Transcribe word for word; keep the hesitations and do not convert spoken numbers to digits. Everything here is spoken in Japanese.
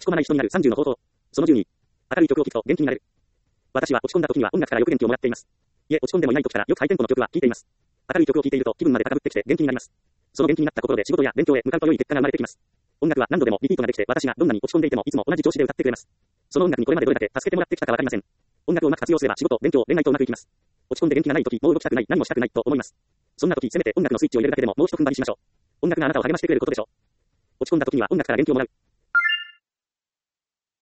ち込まない人になるさんじゅうの方法。そのじゅうに。明るい曲を聴くと元気になる。私は落ち込んだ時には音楽からよく元気をもらっています。いえ、落ち込んでもいない時からよくハイテンポの曲は聴いています。明るい曲を聴いていると気分まで高ぶってきて元気になります。その元気になった心で仕事や勉強へ向かうと良い結果が生まれてきます。音楽は何度でもリピートができて、私がどんなに落ち込んでいてもいつも同じ調子で歌ってくれます。その音楽にこれまでどれだけ助けてもらってきたかわかりません。音楽をうまく活用すれば仕事、勉強、恋愛とうまくいきます。落ち込んで元気がない時、もう動きたくない、何もしたくないと思います。そんな時、せめて音楽のスイッチを入れるだけでももう一踏ん張りしましょう。音楽があなたを励ましてくれることでしょう。落ち込んだ時には音楽から元気をもらう。